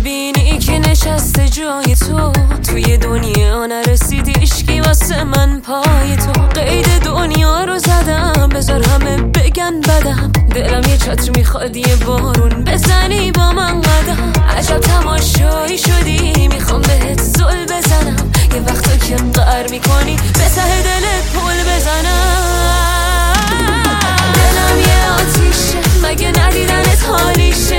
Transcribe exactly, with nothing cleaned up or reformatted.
ببینی که نشسته جای تو توی دنیا نرسیدی اشکی واسه من پای تو. قید دنیا رو زدم بذار همه بگن بدم، دلم یه چتر میخواد یه بارون بزنی با من قدم. عجب تماشایی شدی میخوام بهت زل بزنم، یه وقتا که قهر میکنی به ته دلت پل بزنم. دلم یه آتیشه مگه ندیدنت حالیشه،